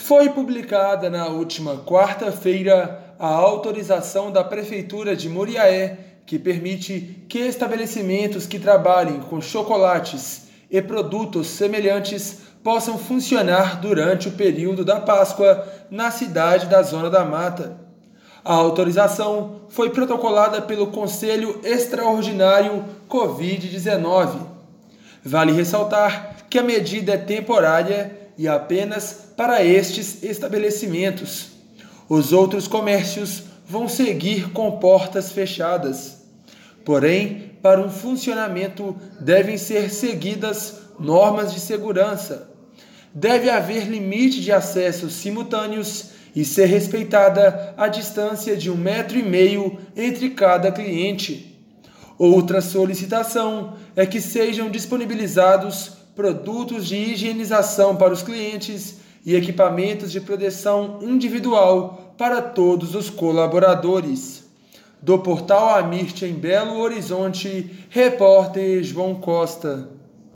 Foi publicada na última quarta-feira a autorização da Prefeitura de Muriaé, que permite que estabelecimentos que trabalhem com chocolates e produtos semelhantes possam funcionar durante o período da Páscoa na cidade da Zona da Mata. A autorização foi protocolada pelo Conselho Extraordinário Covid-19. Vale ressaltar que a medida é temporária e apenas para estes estabelecimentos. Os outros comércios vão seguir com portas fechadas. Porém, para um funcionamento devem ser seguidas normas de segurança. Deve haver limite de acessos simultâneos e ser respeitada a distância de 1,5 m entre cada cliente. Outra solicitação é que sejam disponibilizados produtos de higienização para os clientes e equipamentos de proteção individual para todos os colaboradores. Do Portal Amirte em Belo Horizonte, repórter João Costa.